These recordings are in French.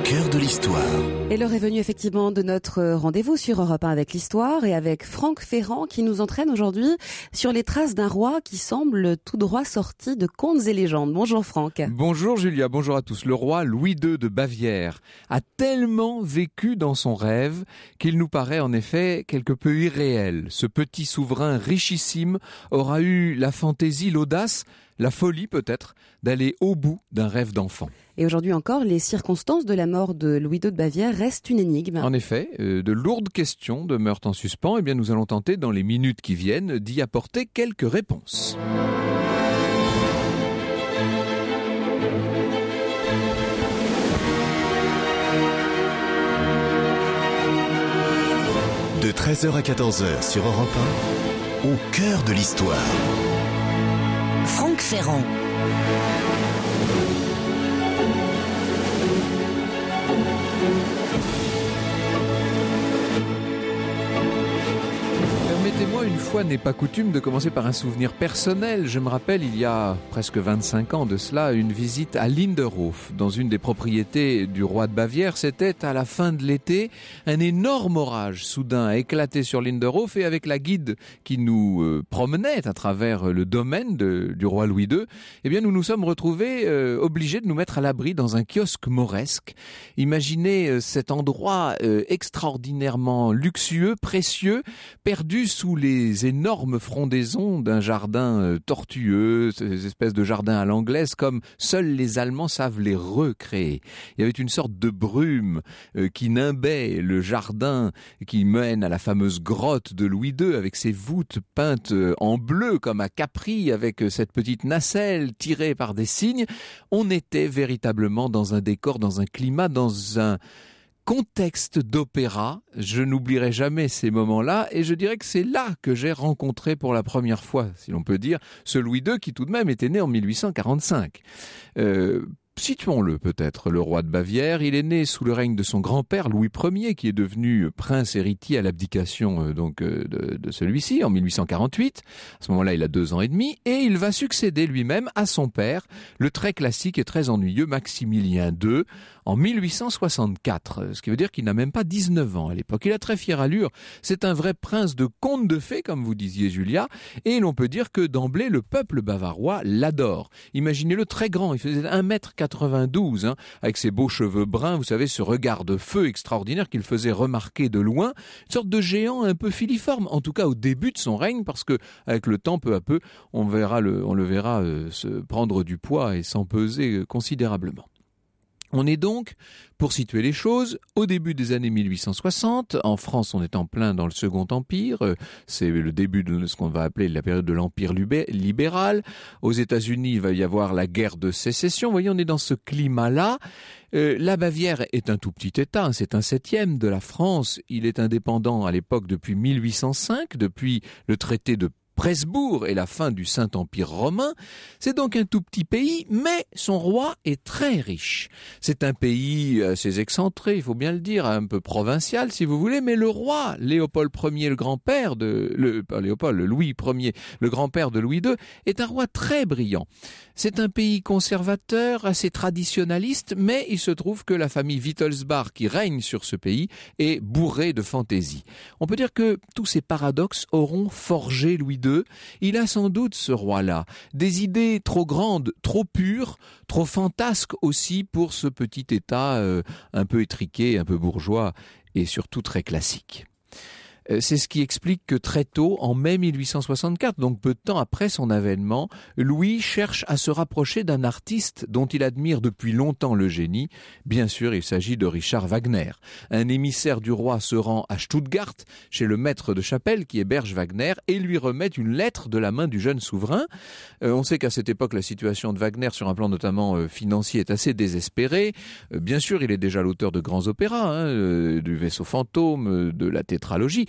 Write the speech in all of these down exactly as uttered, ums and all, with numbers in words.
cœur de l'histoire. Et l'heure est venue effectivement de notre rendez-vous sur Europe un avec l'histoire et avec Franck Ferrand qui nous entraîne aujourd'hui sur les traces d'un roi qui semble tout droit sorti de contes et légendes. Bonjour Franck. Bonjour Julia, bonjour à tous. Le roi Louis deux de Bavière a tellement vécu dans son rêve qu'il nous paraît en effet quelque peu irréel. Ce petit souverain richissime aura eu la fantaisie, l'audace, la folie peut-être, d'aller au bout d'un rêve d'enfant. Et aujourd'hui encore, les circonstances de la mort de Louis deux de Bavière restent une énigme. En effet, euh, de lourdes questions demeurent en suspens. Eh bien, nous allons tenter dans les minutes qui viennent d'y apporter quelques réponses. De treize heures à quatorze heures sur Europe un, au cœur de l'histoire. Franck Ferrand. Permettez-moi, une fois n'est pas coutume, de commencer par un souvenir personnel. Je me rappelle, il y a presque vingt-cinq ans de cela, une visite à Linderhof, dans une des propriétés du roi de Bavière. C'était à la fin de l'été, un énorme orage soudain a éclaté sur Linderhof, et avec la guide qui nous euh, promenait à travers le domaine de, du roi Louis deux, eh bien nous nous sommes retrouvés euh, obligés de nous mettre à l'abri dans un kiosque mauresque. Imaginez euh, cet endroit euh, extraordinairement luxueux, précieux, perdu sous les énormes frondaisons d'un jardin euh, tortueux, ces espèces de jardins à l'anglaise comme seuls les Allemands savent les recréer. Il y avait une sorte de brume euh, qui nimbait le jardin qui mène à la fameuse grotte de Louis deux avec ses voûtes peintes euh, en bleu comme à Capri, avec euh, cette petite nacelle tirée par des cygnes. On était véritablement dans un décor, dans un climat, dans un contexte d'opéra. Je n'oublierai jamais ces moments-là, et je dirais que c'est là que j'ai rencontré pour la première fois, si l'on peut dire, ce Louis deux qui tout de même était né en mille huit cent quarante-cinq. Euh, Situons-le peut-être, le roi de Bavière. Il est né sous le règne de son grand-père Louis Ier, qui est devenu prince héritier à l'abdication euh, donc euh, de, de celui-ci en mille huit cent quarante-huit. À ce moment-là, il a deux ans et demi, et il va succéder lui-même à son père, le très classique et très ennuyeux Maximilien deux, en mille huit cent soixante-quatre. Ce qui veut dire qu'il n'a même pas dix-neuf ans à l'époque. Il a très fière allure. C'est un vrai prince de conte de fées, comme vous disiez Julia, et l'on peut dire que d'emblée, le peuple bavarois l'adore. Imaginez-le très grand, il faisait un mètre quatre-vingt-douze, hein, avec ses beaux cheveux bruns, vous savez, ce regard de feu extraordinaire qu'il faisait remarquer de loin, une sorte de géant un peu filiforme, en tout cas au début de son règne, parce que avec le temps, peu à peu, on verra le, on le verra euh, se prendre du poids et s'empeser euh, considérablement. On est donc, pour situer les choses, au début des années mille huit cent soixante. En France, on est en plein dans le Second Empire. C'est le début de ce qu'on va appeler la période de l'Empire libéral. Aux États-Unis, il va y avoir la guerre de sécession. Vous voyez, on est dans ce climat-là. Euh, la Bavière est un tout petit État, c'est un septième de la France. Il est indépendant à l'époque depuis mille huit cent cinq, depuis le traité de Presbourg et la fin du Saint-Empire romain. C'est donc un tout petit pays, mais son roi est très riche. C'est un pays assez excentré, il faut bien le dire, un peu provincial si vous voulez, mais le roi Léopold Ier, le grand-père de... Le, pas Léopold, le Louis Ier, le grand-père de Louis deux, est un roi très brillant. C'est un pays conservateur, assez traditionnaliste, mais il se trouve que la famille Wittelsbach qui règne sur ce pays est bourrée de fantaisie. On peut dire que tous ces paradoxes auront forgé Louis deux. Il a sans doute, ce roi-là, des idées trop grandes, trop pures, trop fantasques aussi pour ce petit État euh, un peu étriqué, un peu bourgeois et surtout très classique. C'est ce qui explique que très tôt, en mai mille huit cent soixante-quatre, donc peu de temps après son avènement, Louis cherche à se rapprocher d'un artiste dont il admire depuis longtemps le génie. Bien sûr, il s'agit de Richard Wagner. Un émissaire du roi se rend à Stuttgart, chez le maître de chapelle qui héberge Wagner, et lui remet une lettre de la main du jeune souverain. Euh, on sait qu'à cette époque, la situation de Wagner, sur un plan notamment euh, financier, est assez désespérée. Euh, bien sûr, il est déjà l'auteur de grands opéras, hein, euh, du Vaisseau fantôme, euh, de la tétralogie,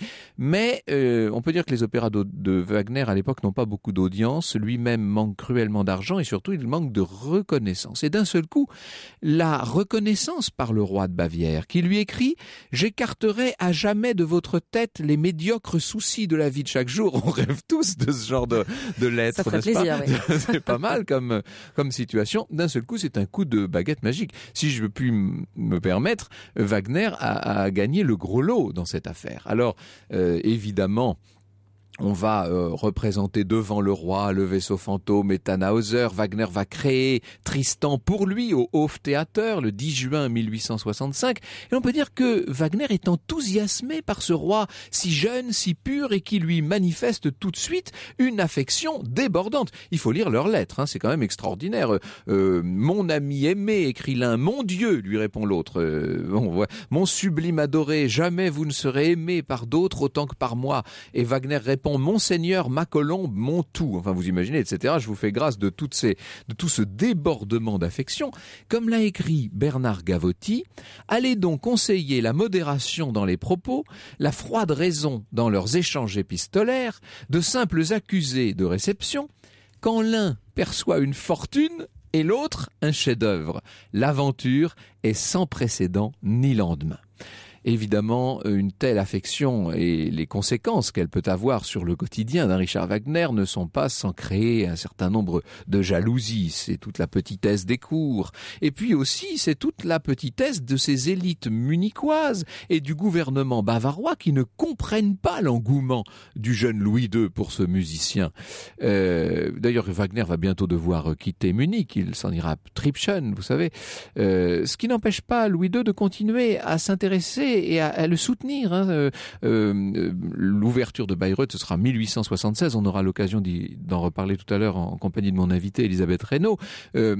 Mais euh, on peut dire que les opéras de, de Wagner à l'époque n'ont pas beaucoup d'audience. Lui-même manque cruellement d'argent et surtout il manque de reconnaissance. Et d'un seul coup, la reconnaissance par le roi de Bavière qui lui écrit « J'écarterai à jamais de votre tête les médiocres soucis de la vie de chaque jour ». On rêve tous de ce genre de, de lettres, ça ferait n'est-ce plaisir, pas oui. C'est pas mal comme, comme situation. D'un seul coup, c'est un coup de baguette magique. Si je puis m- me permettre, Wagner a, a gagné le gros lot dans cette affaire. Alors, euh, évidemment, on va euh, représenter devant le roi le vaisseau fantôme et Tannhäuser. Wagner va créer Tristan pour lui au Hoftheater le dix juin mille huit cent soixante-cinq. Et on peut dire que Wagner est enthousiasmé par ce roi si jeune, si pur et qui lui manifeste tout de suite une affection débordante. Il faut lire leurs lettres, hein, c'est quand même extraordinaire. Euh, mon ami aimé, écrit l'un, mon Dieu, lui répond l'autre. Euh, bon, ouais. Mon sublime adoré, jamais vous ne serez aimé par d'autres autant que par moi. Et Wagner répond Monseigneur, ma colombe, mon tout. Enfin, vous imaginez, et cetera. Je vous fais grâce de, toutes ces, de tout ce débordement d'affection. Comme l'a écrit Bernard Gavotti, allez donc conseiller la modération dans les propos, la froide raison dans leurs échanges épistolaires, de simples accusés de réception, quand l'un perçoit une fortune et l'autre un chef-d'œuvre. L'aventure est sans précédent ni lendemain. Évidemment, une telle affection et les conséquences qu'elle peut avoir sur le quotidien d'un Richard Wagner ne sont pas sans créer un certain nombre de jalousies. C'est toute la petitesse des cours. Et puis aussi, c'est toute la petitesse de ces élites munichoises et du gouvernement bavarois qui ne comprennent pas l'engouement du jeune Louis deux pour ce musicien. Euh, d'ailleurs, Wagner va bientôt devoir quitter Munich. Il s'en ira à Tribschen, vous savez. Euh, ce qui n'empêche pas Louis deux de continuer à s'intéresser et à, à le soutenir. Hein. Euh, euh, l'ouverture de Bayreuth, ce sera mille huit cent soixante-seize. On aura l'occasion d'y, d'en reparler tout à l'heure en, en compagnie de mon invitée Elisabeth Reynaud. Euh,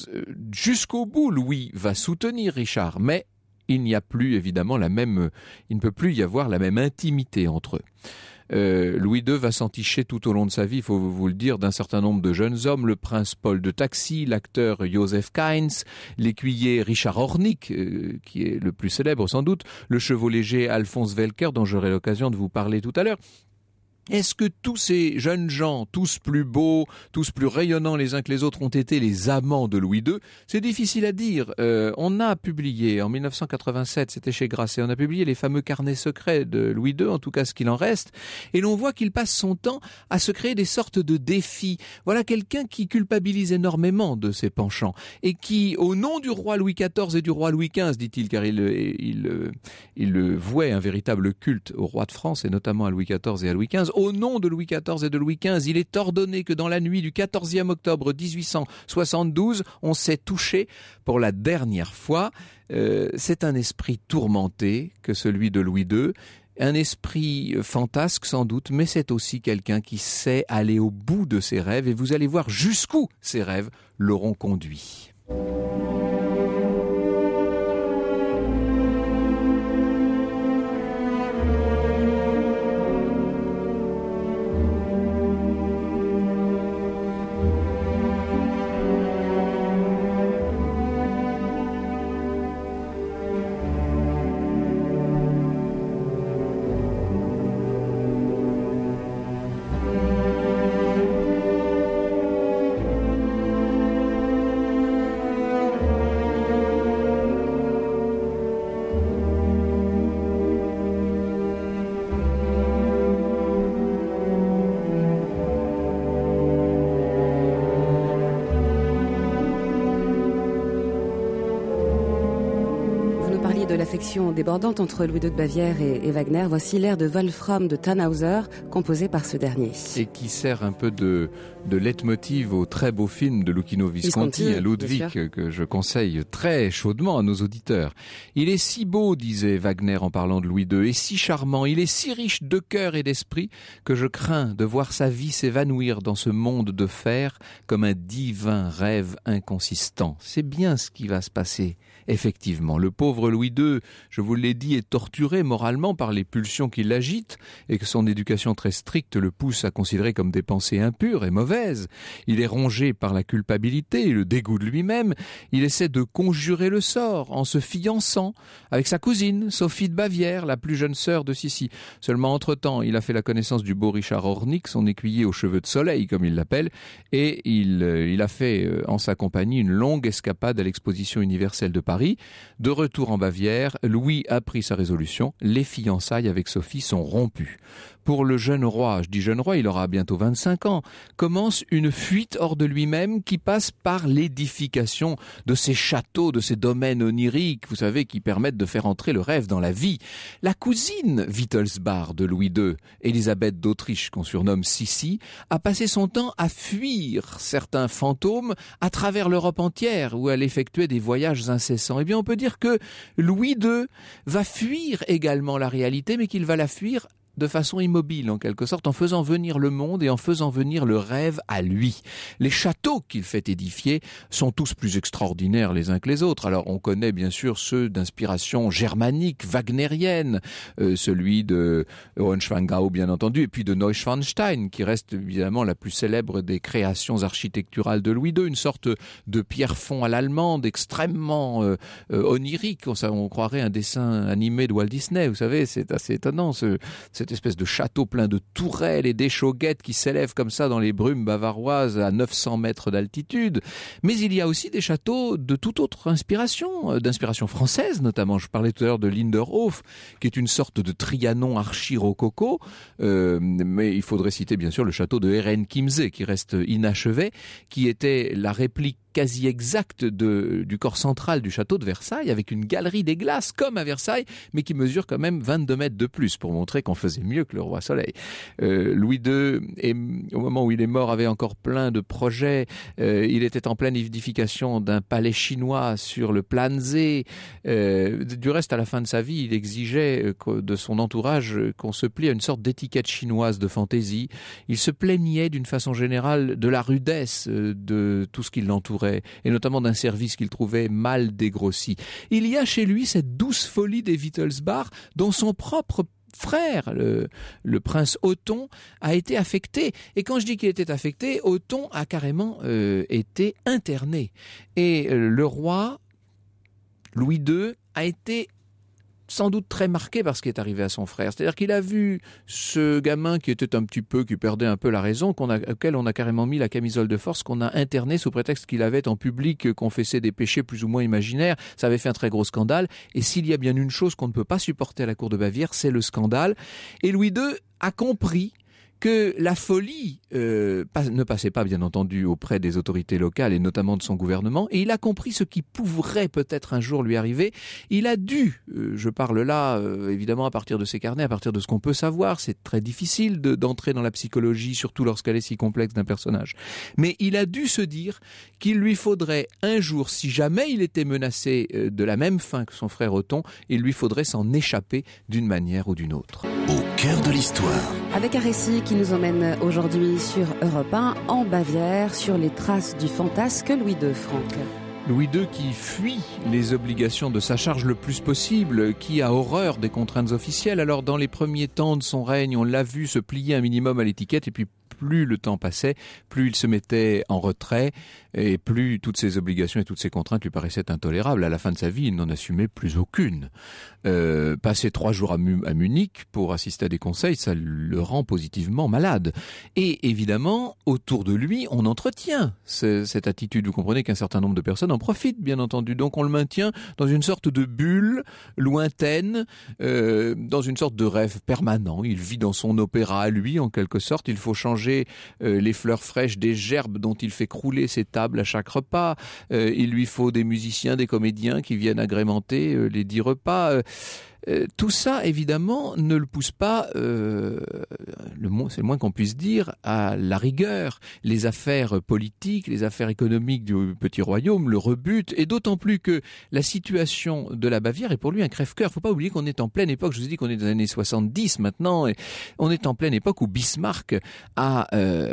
jusqu'au bout, Louis va soutenir Richard, mais il n'y a plus évidemment la même, il ne peut plus y avoir la même intimité entre eux. Euh, Louis deux va s'enticher tout au long de sa vie, il faut vous le dire, d'un certain nombre de jeunes hommes, le prince Paul de Taxis, l'acteur Joseph Kainz, l'écuyer Richard Hornig, euh, qui est le plus célèbre sans doute, le chevau léger Alphonse Welcker, dont j'aurai l'occasion de vous parler tout à l'heure. Est-ce que tous ces jeunes gens, tous plus beaux, tous plus rayonnants les uns que les autres, ont été les amants de Louis deux? C'est difficile à dire. Euh, on a publié, en mille neuf cent quatre-vingt-sept, c'était chez Grasset, on a publié les fameux carnets secrets de Louis deux, en tout cas ce qu'il en reste, et l'on voit qu'il passe son temps à se créer des sortes de défis. Voilà quelqu'un qui culpabilise énormément de ses penchants, et qui, au nom du roi Louis quatorze et du roi Louis quinze, dit-il, car il, il, il, il vouait un véritable culte au roi de France, et notamment à Louis quatorze et à Louis quinze, au nom de Louis quatorze et de Louis quinze, il est ordonné que dans la nuit du quatorzième octobre dix-huit cent soixante-douze, on s'est touché pour la dernière fois. Euh, c'est un esprit tourmenté que celui de Louis deux, un esprit fantasque sans doute, mais c'est aussi quelqu'un qui sait aller au bout de ses rêves, et vous allez voir jusqu'où ses rêves l'auront conduit. De l'affection débordante entre Louis deux de Bavière et, et Wagner, voici l'air de Wolfram de Tannhäuser, composé par ce dernier. Et qui sert un peu de, de leitmotiv au très beau film de Luchino Visconti, Visconti à Ludwig, que je conseille très chaudement à nos auditeurs. Il est si beau, disait Wagner en parlant de Louis deux, et si charmant, il est si riche de cœur et d'esprit, que je crains de voir sa vie s'évanouir dans ce monde de fer comme un divin rêve inconsistant. C'est bien ce qui va se passer. Effectivement, le pauvre Louis deux, je vous l'ai dit, est torturé moralement par les pulsions qui l'agitent et que son éducation très stricte le pousse à considérer comme des pensées impures et mauvaises. Il est rongé par la culpabilité et le dégoût de lui-même. Il essaie de conjurer le sort en se fiançant avec sa cousine, Sophie de Bavière, la plus jeune sœur de Sissi. Seulement entre-temps, il a fait la connaissance du beau Richard Ornick, son écuyer aux cheveux de soleil, comme il l'appelle, et il, il a fait en sa compagnie une longue escapade à l'exposition universelle de Paris. De retour en Bavière, Louis a pris sa résolution. Les fiançailles avec Sophie sont rompues. Pour le jeune roi, je dis jeune roi, il aura bientôt vingt-cinq ans, commence une fuite hors de lui-même qui passe par l'édification de ces châteaux, de ces domaines oniriques, vous savez, qui permettent de faire entrer le rêve dans la vie. La cousine Wittelsbach de Louis deux, Élisabeth d'Autriche, qu'on surnomme Sissi, a passé son temps à fuir certains fantômes à travers l'Europe entière, où elle effectuait des voyages incessants. Eh bien, on peut dire que Louis deux va fuir également la réalité, mais qu'il va la fuir de façon immobile en quelque sorte, en faisant venir le monde et en faisant venir le rêve à lui. Les châteaux qu'il fait édifier sont tous plus extraordinaires les uns que les autres. Alors on connaît bien sûr ceux d'inspiration germanique, wagnérienne, euh, celui de Hohenschwangau bien entendu, et puis de Neuschwanstein qui reste évidemment la plus célèbre des créations architecturales de Louis deux, une sorte de pierrefonds à l'allemande extrêmement euh, euh, onirique, on, on croirait un dessin animé de Walt Disney, vous savez, c'est assez étonnant ce, cette espèce de château plein de tourelles et d'échauguettes qui s'élèvent comme ça dans les brumes bavaroises à neuf cents mètres d'altitude. Mais il y a aussi des châteaux de toute autre inspiration, d'inspiration française notamment. Je parlais tout à l'heure de Linderhof, qui est une sorte de Trianon archi-rococo, euh, mais il faudrait citer bien sûr le château de Herrenchiemsee qui reste inachevé, qui était la réplique quasi exacte de, du corps central du château de Versailles, avec une galerie des glaces comme à Versailles, mais qui mesure quand même vingt-deux mètres de plus pour montrer qu'on faisait mieux que le roi Soleil. Euh, Louis deux, est, au moment où il est mort, avait encore plein de projets. Euh, il était en pleine édification d'un palais chinois sur le Plansee. Euh, du reste, à la fin de sa vie, il exigeait de son entourage qu'on se plie à une sorte d'étiquette chinoise de fantaisie. Il se plaignait d'une façon générale de la rudesse de tout ce qui l'entourait, et notamment d'un service qu'il trouvait mal dégrossi. Il y a chez lui cette douce folie des Wittelsbach dont son propre frère, le, le prince Othon, a été affecté. Et quand je dis qu'il était affecté, Othon a carrément euh, été interné. Et euh, le roi, Louis deux, a été sans doute très marqué par ce qui est arrivé à son frère. C'est-à-dire qu'il a vu ce gamin qui était un petit peu, qui perdait un peu la raison, qu'on a, auquel on a carrément mis la camisole de force, qu'on a interné sous prétexte qu'il avait en public confessé des péchés plus ou moins imaginaires. Ça avait fait un très gros scandale. Et s'il y a bien une chose qu'on ne peut pas supporter à la cour de Bavière, c'est le scandale. Et Louis deux a compris que la folie euh, ne passait pas, bien entendu, auprès des autorités locales et notamment de son gouvernement, et il a compris ce qui pourrait peut-être un jour lui arriver. Il a dû, euh, je parle là, euh, évidemment, à partir de ses carnets, à partir de ce qu'on peut savoir, c'est très difficile de, d'entrer dans la psychologie, surtout lorsqu'elle est si complexe d'un personnage. Mais il a dû se dire qu'il lui faudrait un jour, si jamais il était menacé euh, de la même fin que son frère Othon, il lui faudrait s'en échapper d'une manière ou d'une autre. Au cœur de l'histoire. Avec un récit qui nous emmène aujourd'hui sur Europe un, en Bavière, sur les traces du fantasque Louis deux, Franck. Louis deux qui fuit les obligations de sa charge le plus possible, qui a horreur des contraintes officielles. Alors dans les premiers temps de son règne, on l'a vu se plier un minimum à l'étiquette, et puis plus le temps passait, plus il se mettait en retrait, et plus toutes ces obligations et toutes ces contraintes lui paraissaient intolérables. À la fin de sa vie, il n'en assumait plus aucune. Euh, passer trois jours à, Mu- à Munich pour assister à des conseils, ça le rend positivement malade. Et évidemment, autour de lui, on entretient ce, cette attitude. Vous comprenez qu'un certain nombre de personnes en profitent, bien entendu. Donc on le maintient dans une sorte de bulle lointaine, euh, dans une sorte de rêve permanent. Il vit dans son opéra à lui, en quelque sorte. Il faut changer euh, les fleurs fraîches des gerbes dont il fait crouler ses tables à chaque repas. Euh, il lui faut des musiciens, des comédiens qui viennent agrémenter euh, les dix repas. Euh, Euh, tout ça, évidemment, ne le pousse pas, euh, le moins, c'est le moins qu'on puisse dire, à la rigueur. Les affaires politiques, les affaires économiques du petit royaume le rebutent, et d'autant plus que la situation de la Bavière est pour lui un crève-cœur. Il ne faut pas oublier qu'on est en pleine époque, je vous ai dit qu'on est dans les années soixante-dix maintenant, et on est en pleine époque où Bismarck a euh,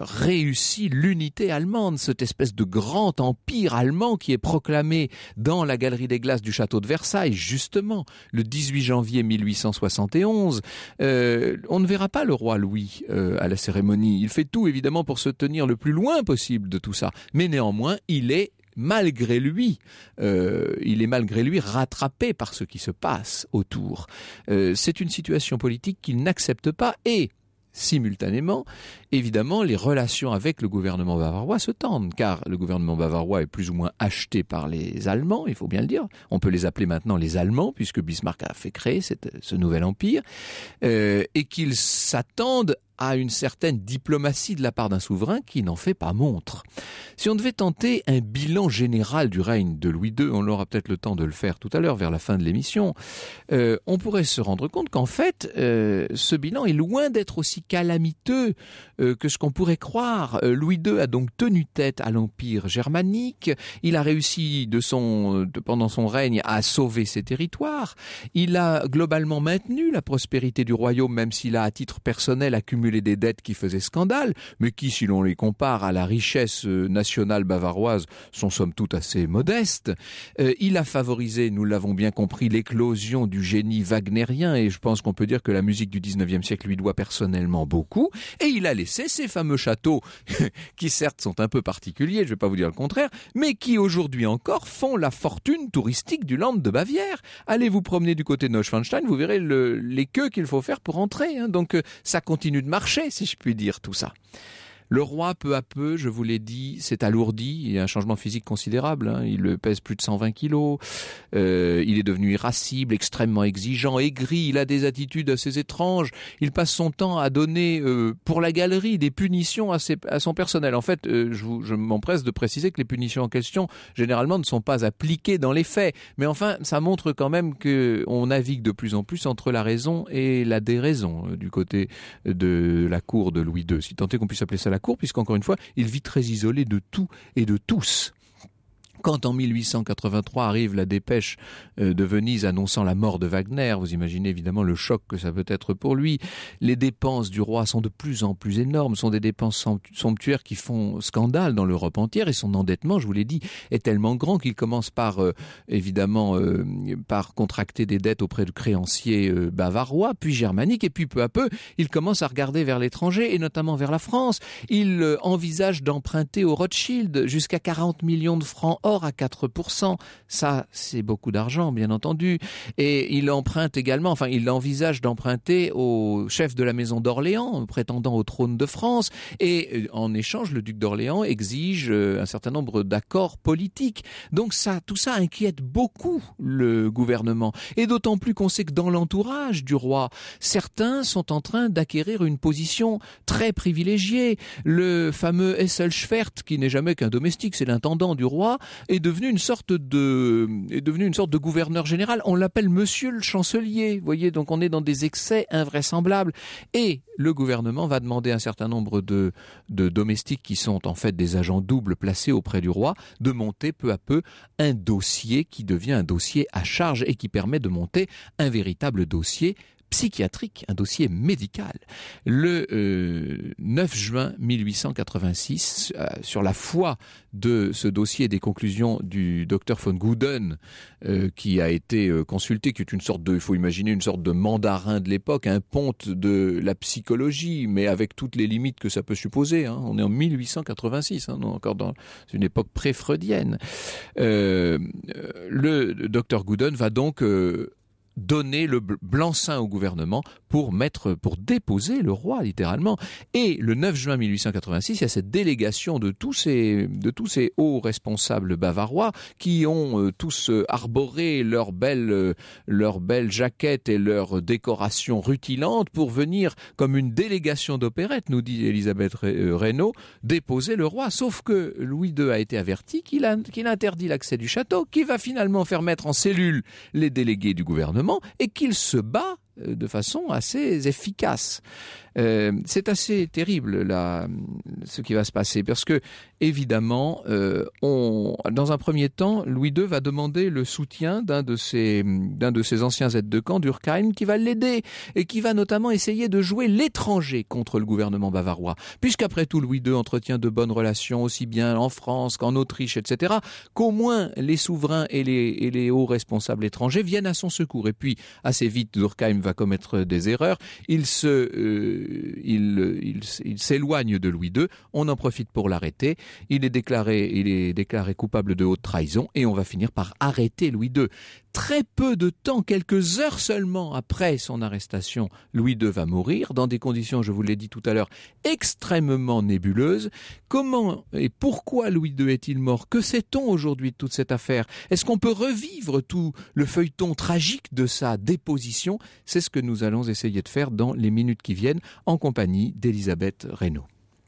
réussi l'unité allemande, cette espèce de grand empire allemand qui est proclamé dans la galerie des glaces du château de Versailles, justement, le dix-huit janvier mille huit cent soixante et onze. Euh, on ne verra pas le roi Louis euh, à la cérémonie. Il fait tout, évidemment, pour se tenir le plus loin possible de tout ça. Mais néanmoins, il est malgré lui, euh, il est malgré lui rattrapé par ce qui se passe autour. Euh, c'est une situation politique qu'il n'accepte pas et, simultanément, évidemment, les relations avec le gouvernement bavarois se tendent, car le gouvernement bavarois est plus ou moins acheté par les Allemands, il faut bien le dire. On peut les appeler maintenant les Allemands, puisque Bismarck a fait créer cette, ce nouvel empire, euh, et qu'ils s'attendent à une certaine diplomatie de la part d'un souverain qui n'en fait pas montre. Si on devait tenter un bilan général du règne de Louis deux, on aura peut-être le temps de le faire tout à l'heure vers la fin de l'émission, euh, on pourrait se rendre compte qu'en fait, euh, ce bilan est loin d'être aussi calamiteux euh, que ce qu'on pourrait croire. Euh, Louis deux a donc tenu tête à l'empire germanique, il a réussi de son, de, pendant son règne à sauver ses territoires, il a globalement maintenu la prospérité du royaume, même s'il a à titre personnel accumulé des dettes qui faisaient scandale, mais qui, si l'on les compare à la richesse nationale bavaroise, sont somme toute assez modestes. Euh, il a favorisé, nous l'avons bien compris, l'éclosion du génie wagnérien, et je pense qu'on peut dire que la musique du dix-neuvième siècle lui doit personnellement beaucoup, et il a laissé ces fameux châteaux, qui certes sont un peu particuliers, je ne vais pas vous dire le contraire, mais qui aujourd'hui encore font la fortune touristique du Land de Bavière. Allez vous promener du côté de Neuschwanstein, vous verrez le, les queues qu'il faut faire pour entrer, hein. Donc euh, ça continue de marcher, si je puis dire, tout ça. Le roi, peu à peu, je vous l'ai dit, s'est alourdi. Il y a un changement physique considérable. Hein. Il pèse plus de cent vingt kilos. Euh, il est devenu irascible, extrêmement exigeant, aigri. Il a des attitudes assez étranges. Il passe son temps à donner, euh, pour la galerie, des punitions à, ses, à son personnel. En fait, euh, je, vous, je m'empresse de préciser que les punitions en question, généralement, ne sont pas appliquées dans les faits. Mais enfin, ça montre quand même qu'on navigue de plus en plus entre la raison et la déraison euh, du côté de la cour de Louis deux. Si tant est qu'on puisse appeler ça la cour, puisqu'encore une fois, il vit très isolé de tout et de tous. Quand en mille huit cent quatre-vingt-trois arrive la dépêche de Venise annonçant la mort de Wagner, vous imaginez évidemment le choc que ça peut être pour lui. Les dépenses du roi sont de plus en plus énormes, sont des dépenses somptuaires qui font scandale dans l'Europe entière, et son endettement, je vous l'ai dit, est tellement grand qu'il commence par, euh, évidemment, euh, par contracter des dettes auprès de créanciers euh, bavarois, puis germaniques, et puis peu à peu, il commence à regarder vers l'étranger, et notamment vers la France. Il euh, envisage d'emprunter au Rothschild jusqu'à quarante millions de francs or à quatre pour cent. Ça, c'est beaucoup d'argent, bien entendu. Et il emprunte également, enfin, il envisage d'emprunter au chef de la maison d'Orléans, prétendant au trône de France. Et en échange, le duc d'Orléans exige un certain nombre d'accords politiques. Donc ça, tout ça inquiète beaucoup le gouvernement. Et d'autant plus qu'on sait que dans l'entourage du roi, certains sont en train d'acquérir une position très privilégiée. Le fameux Esselschwert, qui n'est jamais qu'un domestique, c'est l'intendant du roi, est devenu une sorte de, est devenu une sorte de gouverneur général. On l'appelle Monsieur le Chancelier. Vous voyez, donc on est dans des excès invraisemblables. Et le gouvernement va demander à un certain nombre de, de domestiques qui sont en fait des agents doubles placés auprès du roi de monter peu à peu un dossier qui devient un dossier à charge et qui permet de monter un véritable dossier psychiatrique, un dossier médical. Le euh, neuf juin mille huit cent quatre-vingt-six, euh, sur la foi de ce dossier et des conclusions du docteur von Guden, euh, qui a été euh, consulté, qui est une sorte de, il faut imaginer une sorte de mandarin de l'époque, un ponte de la psychologie, mais avec toutes les limites que ça peut supposer. Hein. On est en mille huit cent quatre-vingt-six, hein, encore dans une époque pré-freudienne. Euh, le docteur Guden va donc euh, donner le blanc-seing au gouvernement pour mettre, pour déposer le roi, littéralement. Et le neuf juin mille huit cent quatre-vingt-six, il y a cette délégation de tous ces, de tous ces hauts responsables bavarois qui ont euh, tous euh, arboré leurs belles, euh, leurs belles jaquettes et leurs décorations rutilantes pour venir, comme une délégation d'opérette, nous dit Elisabeth Reynaud, déposer le roi. Sauf que Louis deux a été averti qu'il, a, qu'il interdit l'accès du château, qui va finalement faire mettre en cellule les délégués du gouvernement. gouvernement et qu'il se bat de façon assez efficace. Euh, c'est assez terrible là, ce qui va se passer parce que évidemment, euh, on, dans un premier temps, Louis deux va demander le soutien d'un de ses d'un de ses anciens aides de camp, Durkheim, qui va l'aider et qui va notamment essayer de jouer l'étranger contre le gouvernement bavarois, puisqu'après tout Louis deux entretient de bonnes relations aussi bien en France qu'en Autriche, et cetera, qu'au moins les souverains et les, et les hauts responsables étrangers viennent à son secours. Et puis assez vite, Durkheim va commettre des erreurs. Il se euh, Il, il, il s'éloigne de Louis deux, on en profite pour l'arrêter, il est déclaré, il est déclaré coupable de haute trahison et on va finir par arrêter Louis deux. Très peu de temps, quelques heures seulement après son arrestation, Louis deux va mourir dans des conditions, je vous l'ai dit tout à l'heure, extrêmement nébuleuses. Comment et pourquoi Louis deux est-il mort? Que sait-on aujourd'hui de toute cette affaire? Est-ce qu'on peut revivre tout le feuilleton tragique de sa déposition? C'est ce que nous allons essayer de faire dans les minutes qui viennent en compagnie d'Elisabeth Reynaud.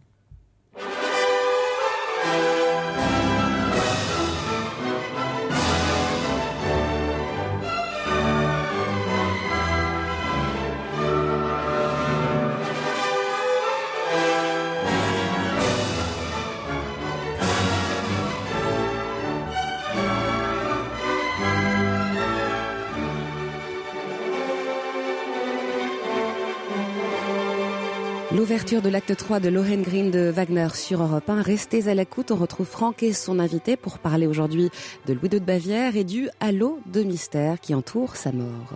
L'ouverture de l'acte trois de Lohengrin de Wagner sur Europe un. Restez à l'écoute, on retrouve Franck et son invité pour parler aujourd'hui de Louis deux de Bavière et du halo de mystère qui entoure sa mort.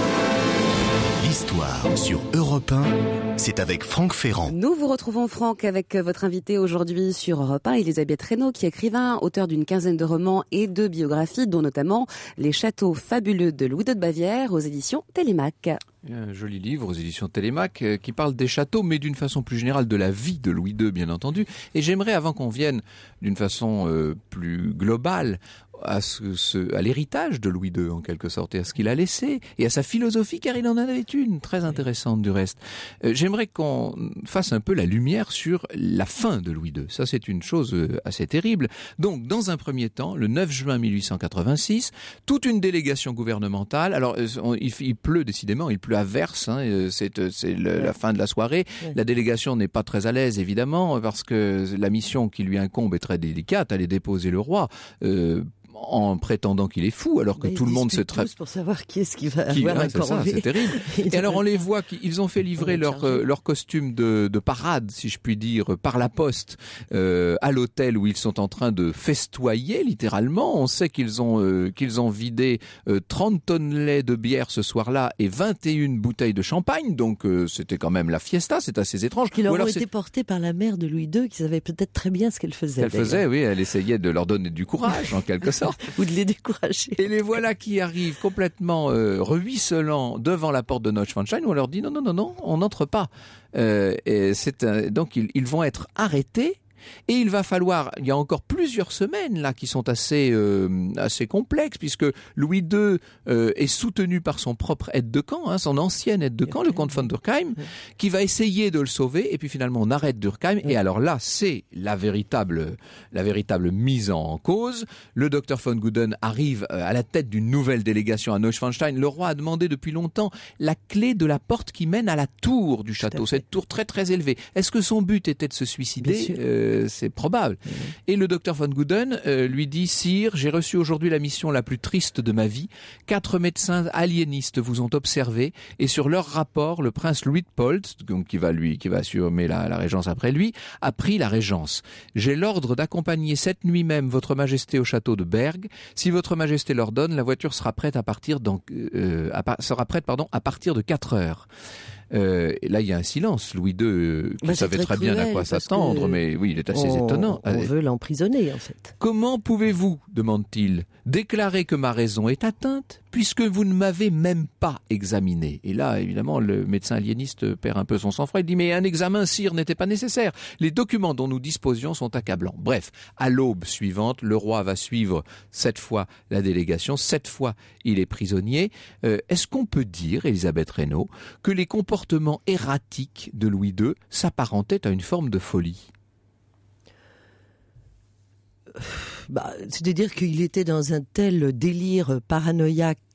L'histoire sur Europe un, c'est avec Franck Ferrand. Nous vous retrouvons Franck avec votre invité aujourd'hui sur Europe un, Elisabeth Reynaud, qui est écrivain, auteur d'une quinzaine de romans et de biographies, dont notamment Les châteaux fabuleux de Louis deux de Bavière aux éditions Télémac. Un joli livre aux éditions Télémac euh, qui parle des châteaux, mais d'une façon plus générale de la vie de Louis deux, bien entendu. Et j'aimerais, avant qu'on vienne d'une façon euh, plus globale à, ce, ce, à l'héritage de Louis deux, en quelque sorte, et à ce qu'il a laissé, et à sa philosophie, car il en avait une, très intéressante du reste. Euh, j'aimerais qu'on fasse un peu la lumière sur la fin de Louis deux. Ça, c'est une chose euh, assez terrible. Donc, dans un premier temps, le neuf juin mille huit cent quatre-vingt-six, toute une délégation gouvernementale, alors euh, on, il, il pleut décidément, il pleut à verse, hein, c'est, c'est le, la fin de la soirée. Ouais. La délégation n'est pas très à l'aise, évidemment, parce que la mission qui lui incombe est très délicate, aller déposer le roi. Euh, en prétendant qu'il est fou, alors que bah, tout le monde se traite pour savoir qui est-ce qui va qui, avoir ouais, un c'est ça, c'est terrible. Et alors on les voit, ils ont fait livrer leur euh, leur costume de, de parade, si je puis dire, par la poste euh, à l'hôtel où ils sont en train de festoyer littéralement. On sait qu'ils ont euh, qu'ils ont vidé euh, trente tonnelets de bière ce soir-là et vingt et une bouteilles de champagne. Donc euh, c'était quand même la fiesta. C'est assez étrange. Qui leur ont été portés par la mère de Louis deux, qui savait peut-être très bien ce qu'elle faisait. Elle faisait, oui, elle essayait de leur donner du courage en quelque sorte. Ou de les décourager. Et les voilà qui arrivent complètement euh, ruisselants devant la porte de Neuschwanstein où on leur dit non, non, non, non, on n'entre pas. Euh, et c'est un, donc ils, ils vont être arrêtés. Et il va falloir, il y a encore plusieurs semaines là qui sont assez euh, assez complexes, puisque Louis deux euh, est soutenu par son propre aide de camp, hein, son ancienne aide de camp, le comte von Durkheim, qui va essayer de le sauver, et puis finalement on arrête Durkheim, et alors là c'est la véritable la véritable mise en cause. Le docteur von Guden arrive à la tête d'une nouvelle délégation à Neuschwanstein. Le roi a demandé depuis longtemps la clé de la porte qui mène à la tour du château, cette tour très très élevée. Est-ce que son but était de se suicider? euh, C'est probable. Mmh. Et le docteur von Guden euh, lui dit « Sire, j'ai reçu aujourd'hui la mission la plus triste de ma vie. Quatre médecins aliénistes vous ont observé et sur leur rapport, le prince Luitpold, donc qui va lui, qui va assumer la, la régence après lui, a pris la régence. J'ai l'ordre d'accompagner cette nuit même votre majesté au château de Berg. Si votre majesté l'ordonne, la voiture sera prête à partir, dans, euh, à, sera prête pardon, à partir de quatre heures. » Euh, et là, il y a un silence. Louis deux, euh, qui bah, savait très, très bien à quoi s'attendre, mais oui, il est assez on, étonnant. On veut l'emprisonner, en fait. Comment pouvez-vous, demande-t-il, déclarer que ma raison est atteinte, puisque vous ne m'avez même pas examiné? Et là, évidemment, le médecin aliéniste perd un peu son sang-froid. Il dit, mais un examen, sire, n'était pas nécessaire. Les documents dont nous disposions sont accablants. Bref, à l'aube suivante, le roi va suivre cette fois la délégation. Cette fois, il est prisonnier. Euh, est-ce qu'on peut dire, Elisabeth Reynaud, que les comportements erratiques de Louis deux s'apparentaient à une forme de folie? Bah, c'est-à-dire qu'il était dans un tel délire paranoïaque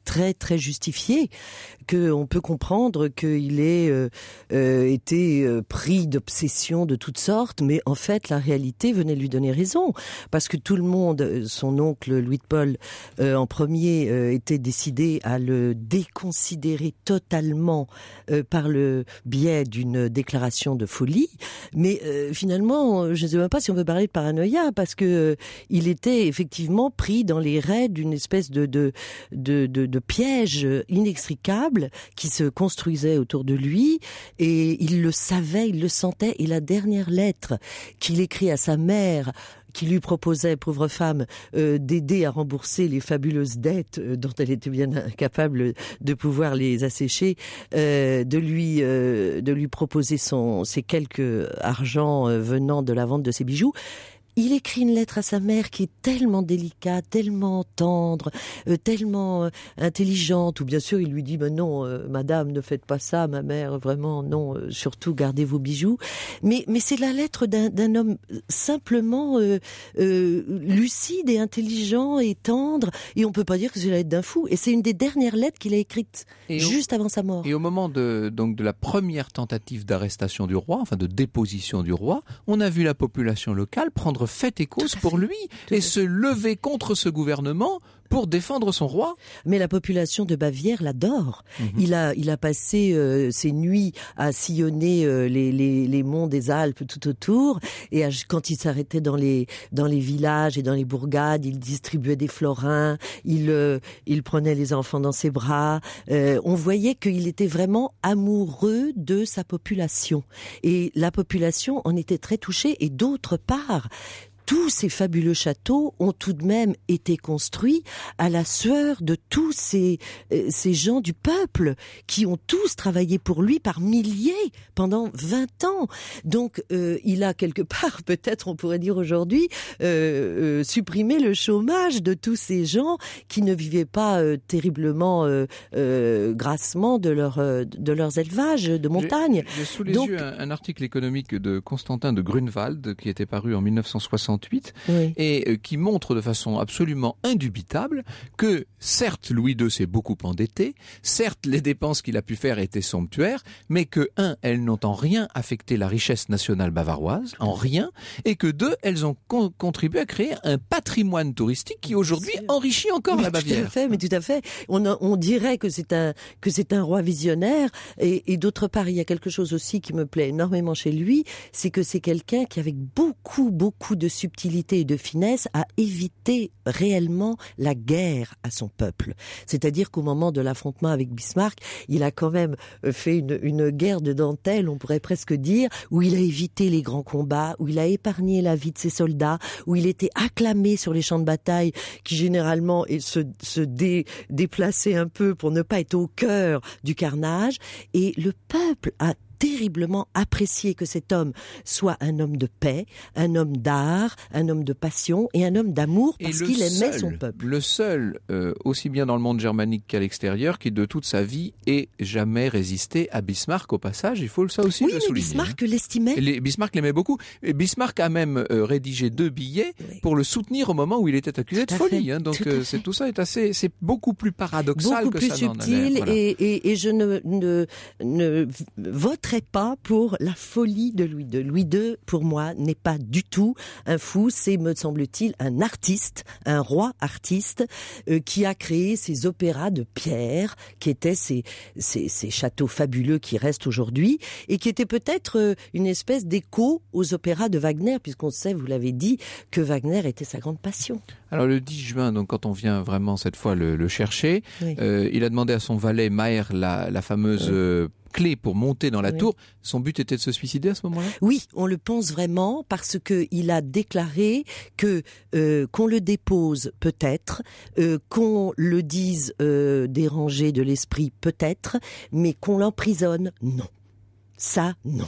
très très justifiée, qu'on peut comprendre qu'il ait euh, euh, été euh, pris d'obsessions de toutes sortes, mais en fait la réalité venait lui donner raison, parce que tout le monde, son oncle Louis de Paul euh, en premier euh, était décidé à le déconsidérer totalement euh, par le biais d'une déclaration de folie, mais euh, finalement je ne sais même pas si on peut parler de paranoïa, parce que euh, il était effectivement pris dans les raies d'une espèce de de de, de, de piège inextricable qui se construisait autour de lui, et il le savait, il le sentait, et la dernière lettre qu'il écrit à sa mère, qui lui proposait, pauvre femme, euh, d'aider à rembourser les fabuleuses dettes euh, dont elle était bien incapable de pouvoir les assécher, euh, de lui euh, de lui proposer son ses quelques argents euh, venant de la vente de ses bijoux. Il écrit une lettre à sa mère qui est tellement délicate, tellement tendre, euh, tellement euh, intelligente, où bien sûr il lui dit ben non, euh, madame, ne faites pas ça, ma mère, vraiment, non, euh, surtout gardez vos bijoux. Mais, mais c'est la lettre d'un, d'un homme simplement euh, euh, lucide et intelligent et tendre, et on peut pas dire que c'est la lettre d'un fou. Et c'est une des dernières lettres qu'il a écrites, et juste au, avant sa mort. Et au moment de, donc, de la première tentative d'arrestation du roi, enfin de déposition du roi, on a vu la population locale prendre fait et cause pour lui et se lever contre ce gouvernement pour défendre son roi. Mais la population de Bavière l'adore. Mmh. Il a, il a passé euh, ses nuits à sillonner euh, les, les, les monts des Alpes tout autour, et à, quand il s'arrêtait dans les, dans les villages et dans les bourgades, il distribuait des florins, il, euh, il prenait les enfants dans ses bras. Euh, on voyait qu'il était vraiment amoureux de sa population. Et la population en était très touchée. Et d'autre part, tous ces fabuleux châteaux ont tout de même été construits à la sueur de tous ces, euh, ces gens du peuple qui ont tous travaillé pour lui par milliers pendant vingt ans. Donc euh, il a quelque part, peut-être on pourrait dire aujourd'hui, euh, euh, supprimé le chômage de tous ces gens qui ne vivaient pas euh, terriblement euh, euh, grassement de, leur, euh, de leurs élevages de montagne. J'ai, j'ai sous les Donc, yeux un, un article économique de Constantin de Grunewald qui était paru en mille neuf cent soixante-huit. Oui. Et qui montre de façon absolument indubitable que certes Louis deux s'est beaucoup endetté, certes les dépenses qu'il a pu faire étaient somptuaires, mais que un, elles n'ont en rien affecté la richesse nationale bavaroise, en rien, et que deux, elles ont con- contribué à créer un patrimoine touristique qui aujourd'hui enrichit encore mais la Bavière. Tout à fait, mais tout à fait. On, a, on dirait que c'est un que c'est un roi visionnaire, et, et d'autre part il y a quelque chose aussi qui me plaît énormément chez lui, c'est que c'est quelqu'un qui avec beaucoup beaucoup de subtilité et de finesse a évité réellement la guerre à son peuple. C'est-à-dire qu'au moment de l'affrontement avec Bismarck, il a quand même fait une, une guerre de dentelle, on pourrait presque dire, où il a évité les grands combats, où il a épargné la vie de ses soldats, où il était acclamé sur les champs de bataille, qui généralement se, se dé, déplaçaient un peu pour ne pas être au cœur du carnage. Et le peuple a terriblement apprécié que cet homme soit un homme de paix, un homme d'art, un homme de passion et un homme d'amour, parce qu'il aimait seul, son peuple. Le seul, euh, aussi bien dans le monde germanique qu'à l'extérieur, qui de toute sa vie ait jamais résisté à Bismarck au passage, il faut ça aussi oui, le souligner. Oui, mais Bismarck hein. l'estimait. Les, Bismarck l'aimait beaucoup. Et Bismarck a même euh, rédigé deux billets oui. pour le soutenir au moment où il était accusé tout de folie. Hein. Donc tout, euh, c'est, tout ça est assez, c'est beaucoup plus paradoxal beaucoup que plus ça subtil n'en a l'air. Voilà. Et, et, et je ne, ne, ne voterai pas pour la folie de Louis deux. Louis deux, pour moi, n'est pas du tout un fou, c'est, me semble-t-il, un artiste, un roi artiste, euh, qui a créé ces opéras de pierre, qui étaient ces, ces, ces châteaux fabuleux qui restent aujourd'hui, et qui étaient peut-être euh, une espèce d'écho aux opéras de Wagner, puisqu'on sait, vous l'avez dit, que Wagner était sa grande passion. Alors le dix juin, donc quand on vient vraiment cette fois le, le chercher, oui. euh, il a demandé à son valet Maher la, la fameuse... Oui. Euh, clé pour monter dans la oui. tour. Son but était de se suicider à ce moment-là ? Oui, on le pense vraiment parce que il a déclaré que euh, qu'on le dépose peut-être, euh, qu'on le dise euh, dérangé de l'esprit peut-être, mais qu'on l'emprisonne, non. Ça, non.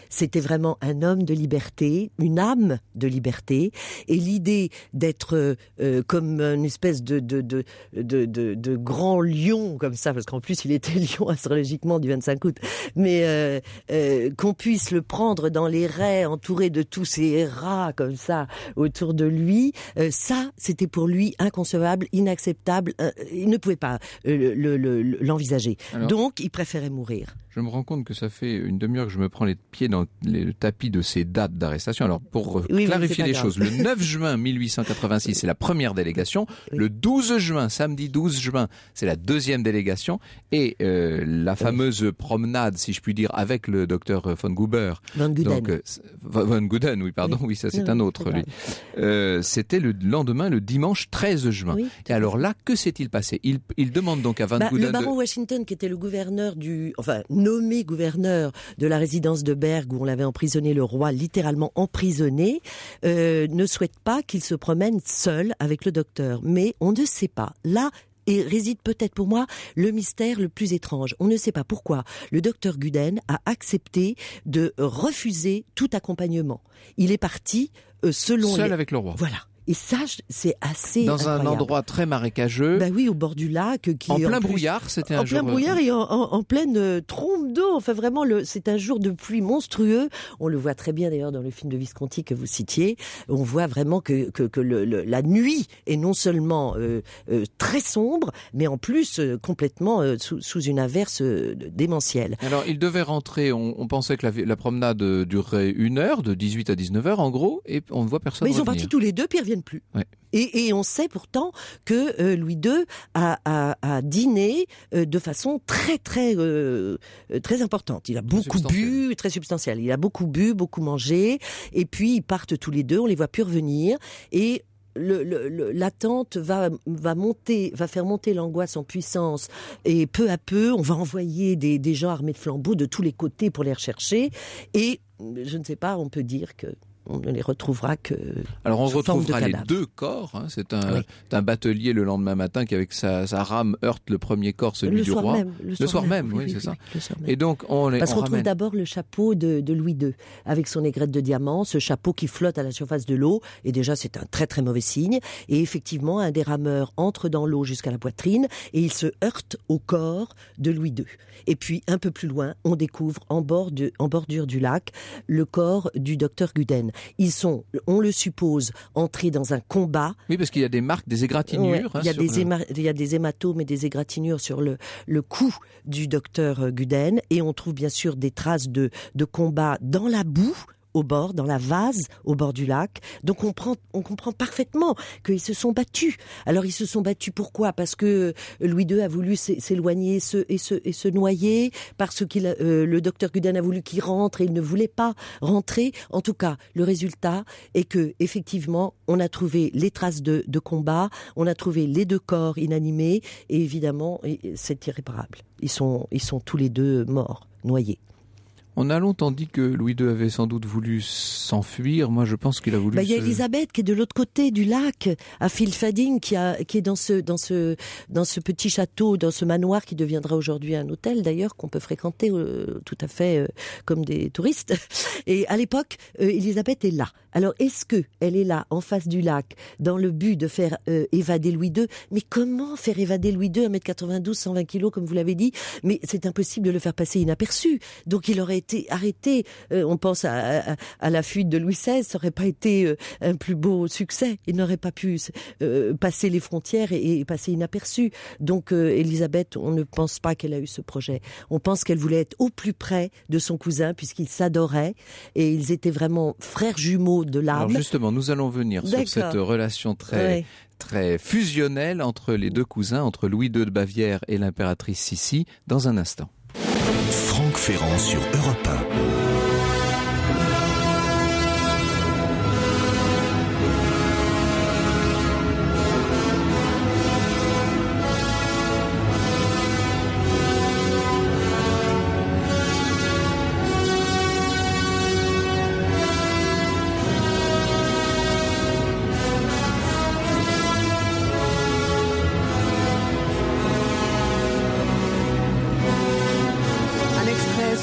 c'était vraiment un homme de liberté, une âme de liberté, et l'idée d'être euh, comme une espèce de de, de de de de grand lion comme ça, parce qu'en plus il était lion astrologiquement du vingt-cinq août, mais euh, euh, qu'on puisse le prendre dans les raies, entouré de tous ces rats comme ça autour de lui, euh, ça c'était pour lui inconcevable, inacceptable, euh, il ne pouvait pas euh, le, le, le, l'envisager. Alors, donc il préférait mourir. Je me rends compte que ça fait une demi-heure que je me prends les pieds dans le tapis de ces dates d'arrestation. Alors, pour oui, clarifier les grave. choses, le neuf juin mille huit cent quatre-vingt-six, c'est la première délégation. Oui. Le douze juin, samedi douze juin, c'est la deuxième délégation. Et euh, la fameuse oui. promenade, si je puis dire, avec le docteur von Guber. Van Guden. Donc, euh, Van Guden, oui, pardon, oui, oui ça c'est oui, un autre, lui. Euh, c'était le lendemain, le dimanche treize juin. Oui, et alors là, que s'est-il passé? il, il demande donc à Van bah, Guden... Le baron de... Washington, qui était le gouverneur du... Enfin, nommé gouverneur de la résidence de Berg où on l'avait emprisonné, le roi littéralement emprisonné, euh, ne souhaite pas qu'il se promène seul avec le docteur. Mais on ne sait pas. Là, et réside peut-être pour moi le mystère le plus étrange. On ne sait pas pourquoi le docteur Guden a accepté de refuser tout accompagnement. Il est parti euh, selon... Seul les... avec le roi. Voilà. Et ça, c'est assez Dans incroyable. un endroit très marécageux. Ben oui, au bord du lac. Qui en est plein en plus, brouillard, c'était un en jour... En plein brouillard et en, en, en pleine euh, trombe d'eau. Enfin, vraiment, le, c'est un jour de pluie monstrueux. On le voit très bien, d'ailleurs, dans le film de Visconti que vous citiez. On voit vraiment que, que, que le, le, la nuit est non seulement euh, euh, très sombre, mais en plus euh, complètement euh, sous, sous une averse euh, démentielle. Alors, il devait rentrer, on, on pensait que la, la promenade durerait une heure, de dix-huit à dix-neuf heures, en gros, et on ne voit personne Mais ils revenir. sont partis tous les deux, puis ils ne reviennent plus. Ouais. Et, et on sait pourtant que euh, Louis deux a, a, a dîné euh, de façon très très euh, très importante. Il a beaucoup bu, très substantiel. Il a beaucoup bu, beaucoup mangé, et puis ils partent tous les deux. On les voit plus revenir et Le, le, le, l'attente va, va monter, va faire monter l'angoisse en puissance, et peu à peu, on va envoyer des, des gens armés de flambeaux de tous les côtés pour les rechercher. Et je ne sais pas, on peut dire que on ne les retrouvera que. Alors on sous retrouvera forme de les cadavre. deux corps. Hein. C'est un, oui. un batelier le lendemain matin qui, avec sa, sa rame, heurte le premier corps, celui le du soir roi. Même, le, le soir, soir même, même oui, oui, c'est oui, ça. Oui, le soir même. Et donc on les. Parce on qu'on ramène... trouve d'abord le chapeau de, de Louis deux avec son aigrette de diamant, ce chapeau qui flotte à la surface de l'eau. Et déjà c'est un très très mauvais signe. Et effectivement, un des rameurs entre dans l'eau jusqu'à la poitrine et il se heurte au corps de Louis deux. Et puis un peu plus loin, on découvre en, bord de, en bordure du lac le corps du docteur Guden. Ils sont, on le suppose, entrés dans un combat. Oui, parce qu'il y a des marques, des égratignures. Ouais, hein, il, y a des le... éma- il y a des hématomes et des égratignures sur le, le cou du docteur Guden. Et on trouve bien sûr des traces de, de combat dans la boue, au bord, dans la vase, au bord du lac. Donc on, prend, on comprend parfaitement qu'ils se sont battus. Alors ils se sont battus pourquoi ? Parce que Louis deux a voulu s'éloigner se, et, se, et se noyer, parce que euh, le docteur Guden a voulu qu'il rentre et il ne voulait pas rentrer. En tout cas, le résultat est que effectivement, on a trouvé les traces de, de combat, on a trouvé les deux corps inanimés et évidemment, c'est irréparable. Ils sont, ils sont tous les deux morts, noyés. On a longtemps dit que Louis deux avait sans doute voulu s'enfuir. Moi, je pense qu'il a voulu. Bah, il y a se... Elisabeth qui est de l'autre côté du lac, à Filfading, qui a, qui est dans ce, dans ce, dans ce petit château, dans ce manoir qui deviendra aujourd'hui un hôtel d'ailleurs qu'on peut fréquenter euh, tout à fait euh, comme des touristes. Et à l'époque, euh, Elisabeth est là. Alors, est-ce que elle est là, en face du lac, dans le but de faire euh, évader Louis deux ? Mais comment faire évader Louis deux, un mètre quatre-vingt-douze, cent vingt kilos, comme vous l'avez dit ? Mais c'est impossible de le faire passer inaperçu. Donc, il aurait été arrêté. Euh, on pense à, à, à la fuite de Louis seize, ça n'aurait pas été euh, un plus beau succès. Il n'aurait pas pu euh, passer les frontières et, et passer inaperçu. Donc, euh, Elisabeth, on ne pense pas qu'elle a eu ce projet. On pense qu'elle voulait être au plus près de son cousin, puisqu'ils s'adoraient et ils étaient vraiment frères jumeaux de l'âme. Alors justement, nous allons venir D'accord. sur cette relation très, ouais. très fusionnelle entre les deux cousins, entre Louis deux de Bavière et l'impératrice Sissi, dans un instant. Franck Ferrand sur Europe un.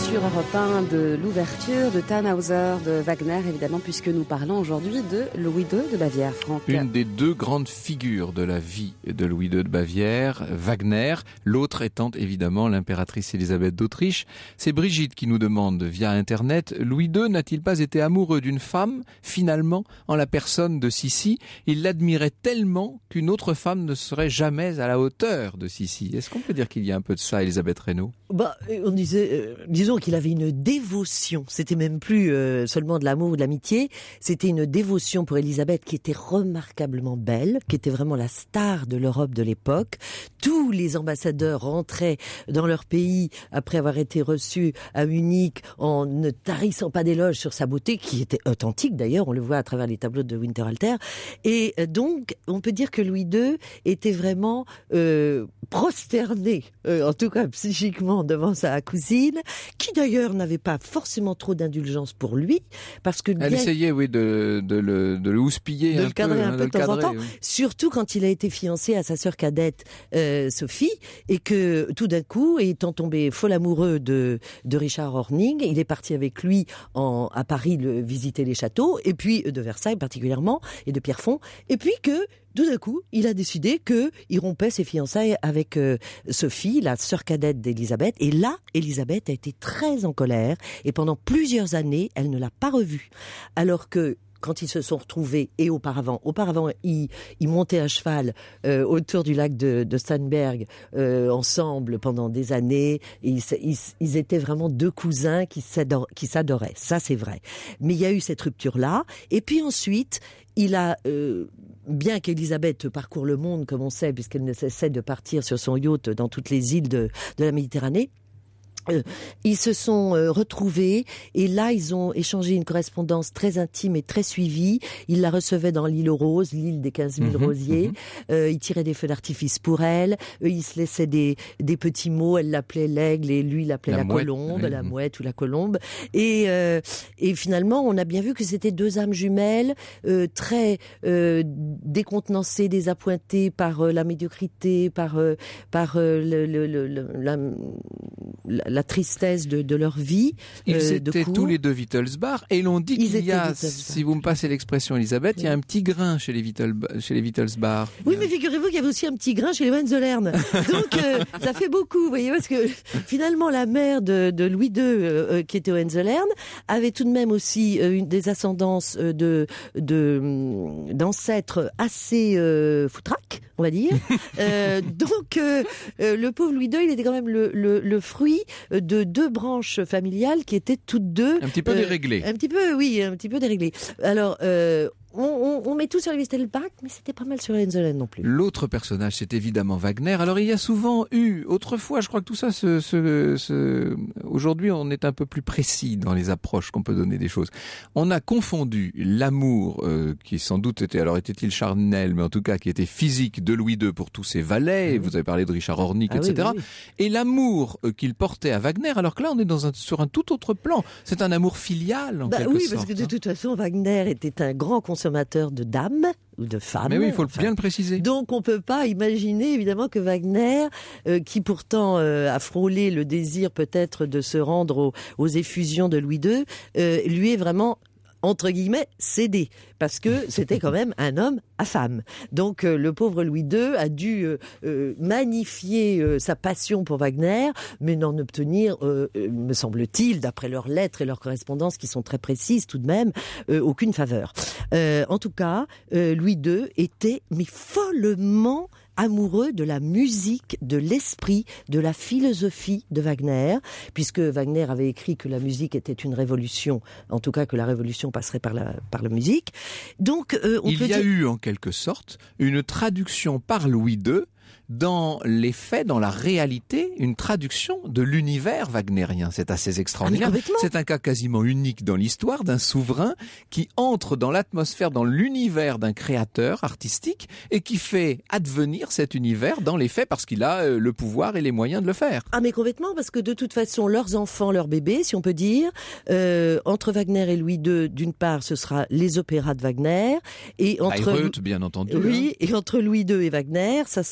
sur Europe un de l'ouverture de Tannhäuser de Wagner, évidemment, puisque nous parlons aujourd'hui de Louis deux de Bavière, Franck. Une des deux grandes figures de la vie de Louis deux de Bavière, Wagner, l'autre étant évidemment l'impératrice Élisabeth d'Autriche. C'est Brigitte qui nous demande via Internet, Louis deux n'a-t-il pas été amoureux d'une femme, finalement, en la personne de Sissi? Il l'admirait tellement qu'une autre femme ne serait jamais à la hauteur de Sissi. Est-ce qu'on peut dire qu'il y a un peu de ça, Elisabeth Reynaud? Bah, on disait, euh, disons qu'il avait une dévotion. C'était même plus euh, seulement de l'amour ou de l'amitié. C'était une dévotion pour Élisabeth qui était remarquablement belle, qui était vraiment la star de l'Europe de l'époque. Tous les ambassadeurs rentraient dans leur pays après avoir été reçus à Munich en ne tarissant pas d'éloges sur sa beauté, qui était authentique d'ailleurs. On le voit à travers les tableaux de Winterhalter. Et donc, on peut dire que Louis deux était vraiment euh, prosterné, euh, en tout cas psychiquement, devant sa cousine, qui d'ailleurs n'avait pas forcément trop d'indulgence pour lui, parce que elle bien... essayait, oui, de, de, le, de le houspiller, de un le cadrer peu, un hein, peu de de temps en temps, oui. Surtout quand il a été fiancé à sa sœur cadette euh, Sophie, et que tout d'un coup, étant tombé fol amoureux de, de Richard Horning, il est parti avec lui en, à Paris le, visiter les châteaux, et puis de Versailles particulièrement, et de Pierrefonds, et puis que tout d'un coup, il a décidé qu'il rompait ses fiançailles avec euh, Sophie, la sœur cadette d'Élisabeth. Et là, Élisabeth a été très en colère. Et pendant plusieurs années, elle ne l'a pas revu. Alors que quand ils se sont retrouvés, et auparavant, auparavant, ils, ils montaient à cheval euh, autour du lac de, de Starnberg euh, ensemble pendant des années. Et ils, ils, ils étaient vraiment deux cousins qui s'adoraient, qui s'adoraient. Ça, c'est vrai. Mais il y a eu cette rupture-là. Et puis ensuite, il a... Euh, bien qu'Élisabeth parcourt le monde, comme on sait, puisqu'elle ne cessait de partir sur son yacht dans toutes les îles de, de la Méditerranée, Euh, ils se sont euh, retrouvés et là ils ont échangé une correspondance très intime et très suivie. Il la recevait dans l'île aux Roses, l'île des quinze mille mmh, rosiers. Mmh. Euh, il tirait des feux d'artifice pour elle. Eux, ils se laissaient des, des petits mots. Elle l'appelait l'aigle et lui l'appelait la, la mouette, colombe, oui. la mouette ou la colombe. Et, euh, et finalement, on a bien vu que c'était deux âmes jumelles, euh, très euh, décontenancées, désappointées par euh, la médiocrité, par euh, par euh, le, le, le, le, la, la la tristesse de, de leur vie. Ils euh, étaient de tous les deux Wittelsbach et l'on dit Ils qu'il y a, si vous me passez l'expression Elisabeth, oui. il y a un petit grain chez les, Wittel, chez les Wittelsbach. Oui, mais figurez-vous qu'il y avait aussi un petit grain chez les Hohenzollern. Donc euh, ça fait beaucoup, vous voyez, parce que finalement la mère de, de Louis deux, euh, qui était Hohenzollern, avait tout de même aussi euh, une des ascendances euh, de, de d'ancêtres assez euh, foutraques, on va dire. euh, donc euh, euh, le pauvre Louis deux, il était quand même le, le, le fruit de deux branches familiales qui étaient toutes deux un petit peu euh, déréglées. Un petit peu, oui, un petit peu déréglées. Alors, euh, on, on, on met tout sur les Wittelsbach, mais c'était pas mal sur les Hohenzollern non plus. L'autre personnage, c'est évidemment Wagner. Alors, il y a souvent eu, autrefois, je crois que tout ça, se, se, se... aujourd'hui, on est un peu plus précis dans les approches qu'on peut donner des choses. On a confondu l'amour, euh, qui sans doute était, alors était-il charnel, mais en tout cas qui était physique de Louis deux pour tous ses valets, mmh. vous avez parlé de Richard Hornig, ah, et cetera, oui, oui, oui. Et l'amour euh, qu'il portait à Wagner, alors que là, on est dans un, sur un tout autre plan. C'est un amour filial, en bah, quelque oui, sorte. Oui, parce que de toute façon, Wagner était un grand consommateur de dames ou de femmes. Mais oui, il faut enfin, bien le préciser. Donc on peut pas imaginer évidemment que Wagner, euh, qui pourtant euh, a frôlé le désir peut-être de se rendre aux, aux effusions de Louis deux, euh, lui est vraiment entre guillemets cédé, parce que c'était quand même un homme à femme. Donc euh, le pauvre Louis deux a dû euh, euh, magnifier euh, sa passion pour Wagner, mais n'en obtenir, euh, euh, me semble-t-il, d'après leurs lettres et leurs correspondances qui sont très précises tout de même, euh, aucune faveur. Euh, en tout cas, euh, Louis deux était mais follement amoureux de la musique, de l'esprit, de la philosophie de Wagner, puisque Wagner avait écrit que la musique était une révolution, en tout cas que la révolution passerait par la, par la musique. Donc, euh, on il peut y a dire... eu en quelque sorte une traduction par Louis deux dans les faits, dans la réalité, une traduction de l'univers wagnérien. C'est assez extraordinaire. Ah, c'est un cas quasiment unique dans l'histoire d'un souverain qui entre dans l'atmosphère, dans l'univers d'un créateur artistique et qui fait advenir cet univers dans les faits parce qu'il a euh, le pouvoir et les moyens de le faire. Ah mais complètement, parce que de toute façon, leurs enfants, leurs bébés, si on peut dire, euh, entre Wagner et Louis deux, d'une part, ce sera les opéras de Wagner, et entre... Bayreuth, bien entendu. Oui, hein. et entre Louis deux et Wagner, ça sera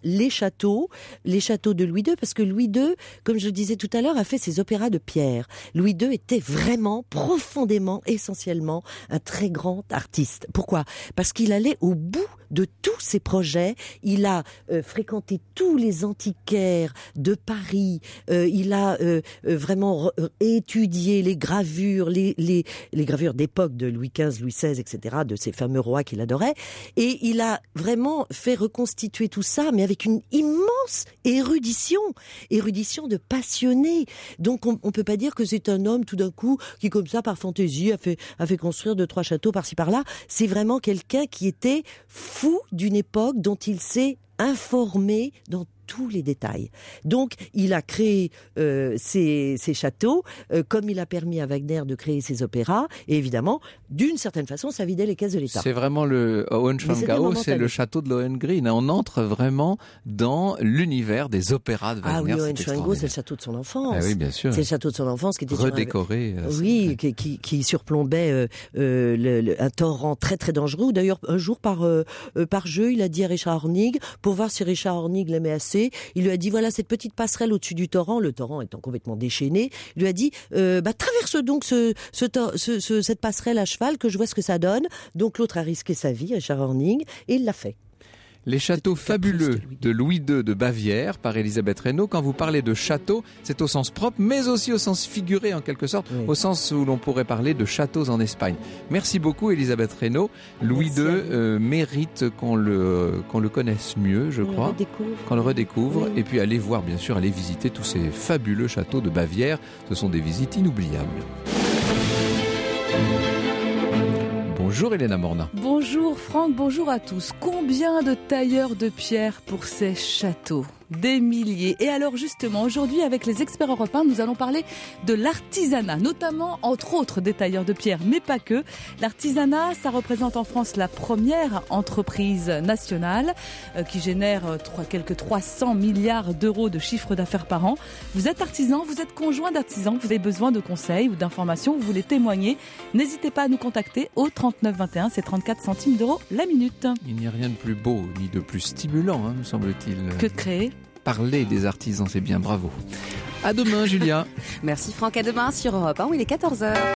les châteaux, les châteaux de Louis deux, parce que Louis deux, comme je le disais tout à l'heure, a fait ses opéras de pierre. Louis deux était vraiment, profondément, essentiellement, un très grand artiste. Pourquoi ? Parce qu'il allait au bout de tous ses projets. Il a euh, fréquenté tous les antiquaires de Paris. Euh, il a euh, euh, vraiment re- étudié les gravures, les, les, les gravures d'époque de Louis quinze, Louis seize, et cetera, de ces fameux rois qu'il adorait. Et il a vraiment fait reconstituer tout ça, mais avec une immense érudition, érudition de passionné. Donc on, on peut pas dire que c'est un homme tout d'un coup qui, comme ça, par fantaisie, a fait, a fait construire deux, trois châteaux par-ci par-là. C'est vraiment quelqu'un qui était fou d'une époque dont il s'est informé dans tous les détails. Donc, il a créé euh, ces, ces châteaux, euh, comme il a permis à Wagner de créer ses opéras, et évidemment, d'une certaine façon, ça vidait les caisses de l'État. C'est vraiment le Hohenschwangau, c'est le château de Lohengrin. On entre vraiment dans l'univers des opéras de Wagner. Ah oui, Hohenschwangau, c'est le château de son enfance. Ah oui, bien sûr. C'est le château de son enfance qui était redécoré. Un... Oui, qui, qui, qui surplombait euh, euh, le, le, un torrent très très dangereux. D'ailleurs, un jour par euh, par jeu, il a dit à Richard Hornig, pour voir si Richard Hornig l'aimait assez, il lui a dit, voilà cette petite passerelle au-dessus du torrent, le torrent étant complètement déchaîné, il lui a dit, euh, bah, traverse donc ce, ce, ce, ce, cette passerelle à cheval, que je vois ce que ça donne. Donc l'autre a risqué sa vie, Richard Hornig, et il l'a fait. Les châteaux fabuleux de Louis deux de Bavière par Elisabeth Reynaud. Quand vous parlez de château, c'est au sens propre, mais aussi au sens figuré en quelque sorte, oui. Au sens où l'on pourrait parler de châteaux en Espagne. Merci beaucoup Elisabeth Reynaud. Louis deux euh, mérite qu'on le, qu'on le connaisse mieux, je on crois. Le qu'on le redécouvre. Oui. Et puis allez voir, bien sûr, allez visiter tous ces fabuleux châteaux de Bavière. Ce sont des visites inoubliables. Bonjour Elena Morna. Bonjour Franck, bonjour à tous. Combien de tailleurs de pierre pour ces châteaux ? Des milliers. Et alors justement, aujourd'hui, avec les experts européens, nous allons parler de l'artisanat, notamment, entre autres, des tailleurs de pierre, mais pas que. L'artisanat, ça représente en France la première entreprise nationale euh, qui génère euh, trois, quelques trois cents milliards d'euros de chiffre d'affaires par an. Vous êtes artisan, vous êtes conjoint d'artisan, vous avez besoin de conseils ou d'informations, vous voulez témoigner, n'hésitez pas à nous contacter au trente-neuf vingt et un, c'est trente-quatre centimes d'euros la minute. Il n'y a rien de plus beau ni de plus stimulant, hein, me semble-t-il. Que de créer. Parler des artisans, c'est bien, bravo. À demain, Julia. Merci Franck, à demain sur Europe un, où il est quatorze heures.